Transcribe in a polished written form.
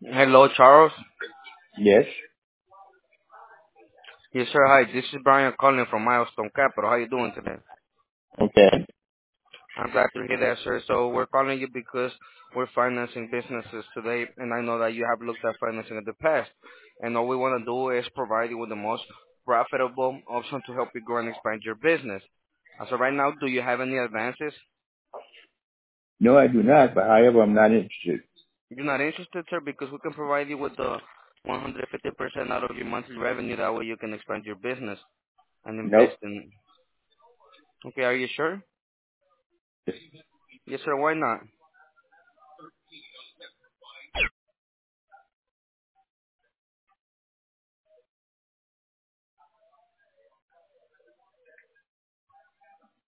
Hello, Charles. Yes. Yes, sir. Hi, this is Brian calling from Milestone Capital. How you doing today? Okay. I'm glad to hear that, sir. So we're calling you because we're financing businesses today, and I know that you have looked at financing in the past. And all we want to do is provide you with the most profitable option to help you grow and expand your business. So right now, do you have any advances? No, I do not, but however, I'm not interested. You're not interested, sir, because we can provide you with the 150% out of your monthly revenue. That way you can expand your business and Nope. invest in. Okay, are you sure? Yes, sir. Why not?